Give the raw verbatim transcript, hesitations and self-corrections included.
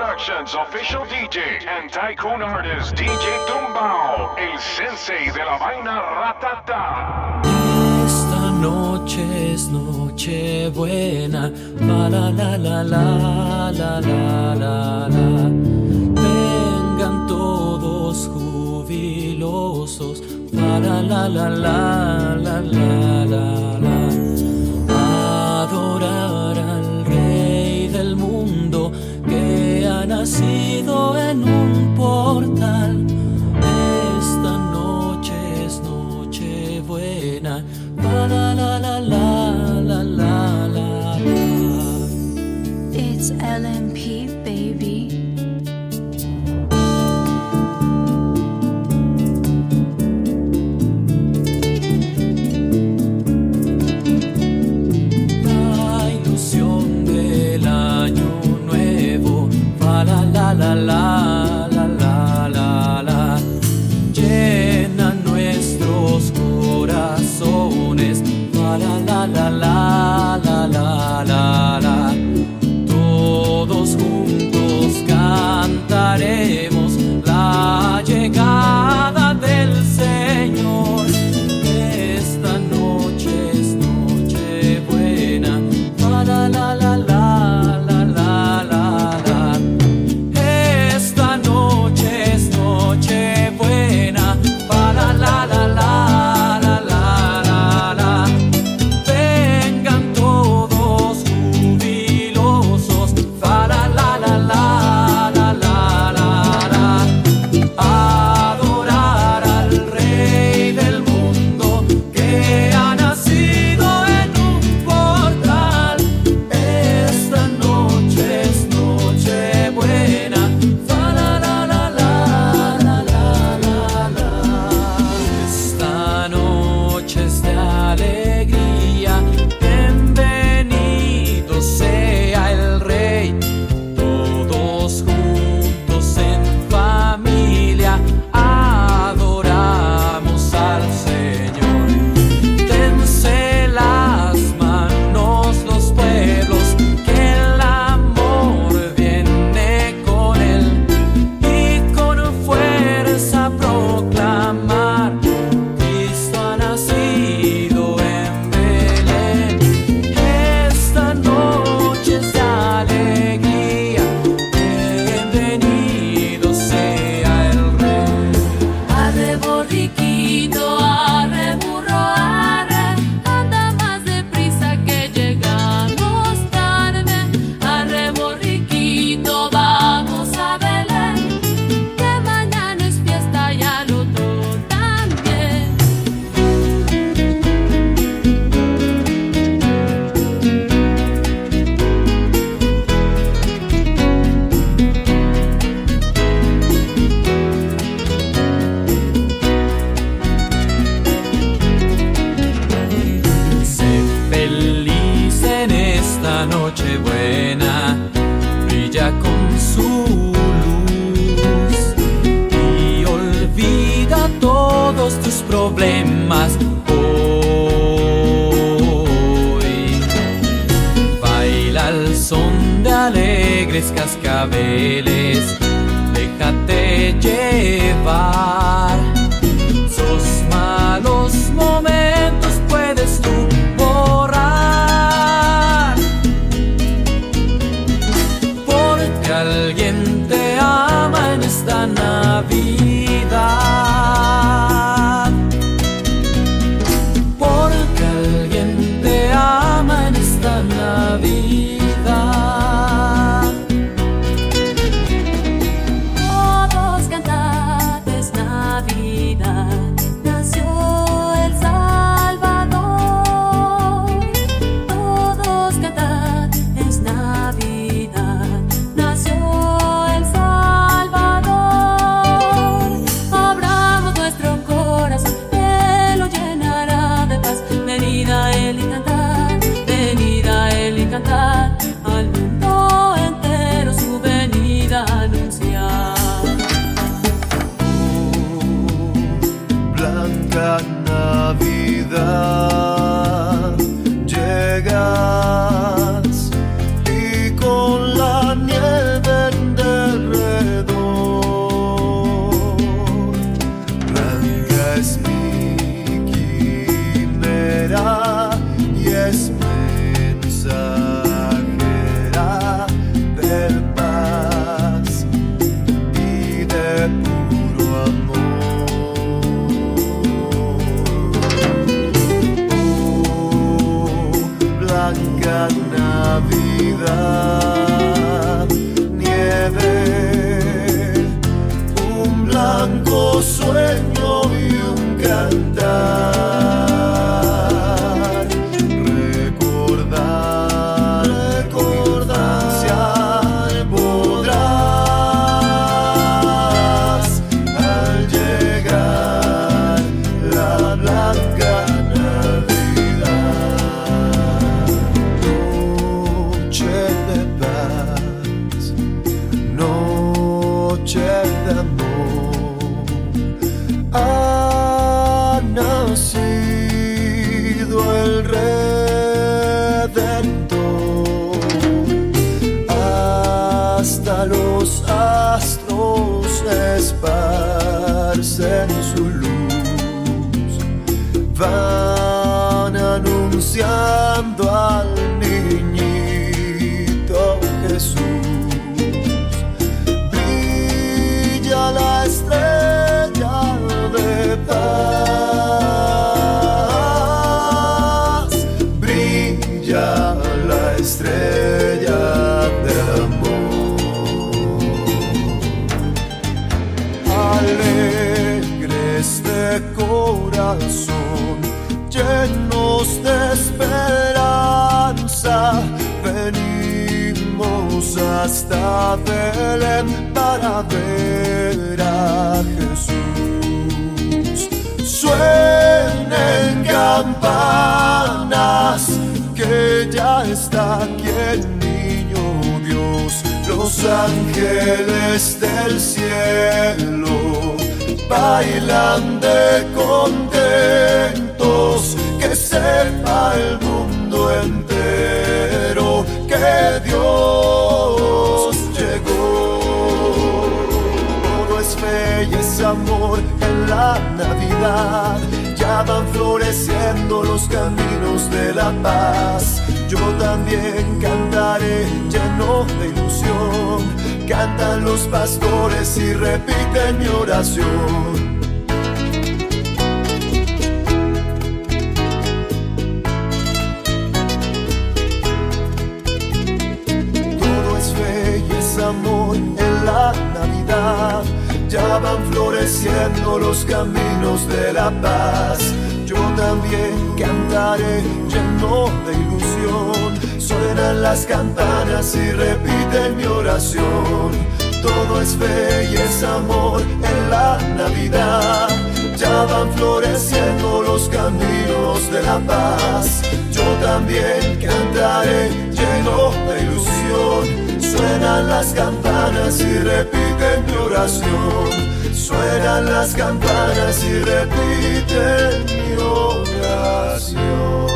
Productions official D J and tycoon artist D J Tumbao, el sensei de la vaina ratata. Esta noche es noche buena, la la la la la la la la la. Vengan todos jubilosos, la la la la la la la la la. Adorar al Rey del mundo que ha nacido en un portal. Esta noche es noche buena, la la la la la la la la. It's L M P, baby. La la la la la la la llena nuestros corazones. La la la la la la la la la. Todos juntos cantaremos la llegada del Señor. Esta noche es noche buena. La la la la la. Problemas hoy. Baila al son de alegres cascabeles, déjate llevar. Sus malos momentos puedes tú borrar, porque alguien te ama en esta Navidad. Navidad. Todos cantad, es Navidad, nació el Salvador. Todos cantad, es Navidad, nació el Salvador. Abramos nuestro corazón, Él lo llenará de paz. Venida Él y cantad, venida Él y cantad, al mundo entero su venida anunciar. Blanca Navidad, llegas y con la nieve de Navidad, nieve, un blanco sueño y un cantar, recordar, recordar, podrás al llegar la blanca Navidad. Noche de paz, noche de amor, ha nacido el Redentor. Hasta los astros esparcen su luz, van anunciando al niñito Jesús. Brilla la estrella de paz, brilla la estrella de amor. Alegres de corazón, llenos de esperanza, venimos hasta Belén para ver a Jesús. Suenen campanas, que ya está aquí el niño Dios. Los ángeles del cielo bailan de contentos, que sepa el mundo entero que Dios llegó. Todo es fe y es amor en la Navidad, ya van floreciendo los caminos de la paz. Yo también cantaré lleno de ilusión, cantan los pastores y repiten mi oración. Amor en la Navidad, ya van floreciendo los caminos de la paz. Yo también cantaré lleno de ilusión, suenan las campanas y repiten mi oración. Todo es fe y es amor en la Navidad, ya van floreciendo los caminos de la paz. Yo también cantaré lleno de ilusión, suenan las campanas y repiten mi oración. Suenan las campanas y repiten mi oración.